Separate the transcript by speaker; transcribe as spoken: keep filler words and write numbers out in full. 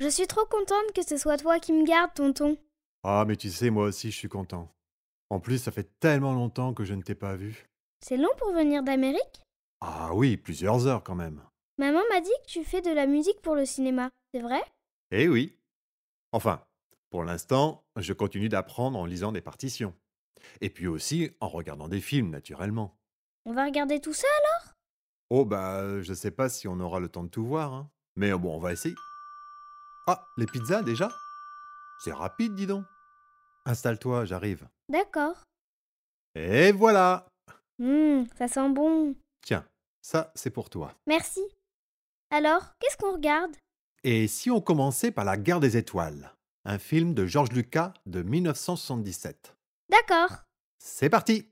Speaker 1: suis trop contente que ce soit toi qui me garde, tonton.
Speaker 2: Ah, mais tu sais, moi aussi, je suis content. En plus, ça fait tellement longtemps que je ne t'ai pas vu.
Speaker 1: C'est long pour venir d'Amérique?
Speaker 2: Ah oui, plusieurs heures quand même.
Speaker 1: Maman m'a dit que tu fais de la musique pour le cinéma, c'est vrai?
Speaker 2: Eh oui. Enfin, pour l'instant, je continue d'apprendre en lisant des partitions. Et puis aussi en regardant des films, naturellement.
Speaker 1: On va regarder tout ça?
Speaker 2: Oh bah, je sais pas si on aura le temps de tout voir, hein. Mais bon, on va essayer. Ah, les pizzas déjà? C'est rapide, dis donc. Installe-toi, j'arrive.
Speaker 1: D'accord.
Speaker 2: Et voilà!
Speaker 1: Hum, ça sent bon.
Speaker 2: Tiens, ça, c'est pour toi.
Speaker 1: Merci. Alors, qu'est-ce qu'on regarde?
Speaker 2: Et si on commençait par La Guerre des Étoiles, un film de George Lucas de mille neuf cent soixante-dix-sept.
Speaker 1: D'accord.
Speaker 2: C'est parti!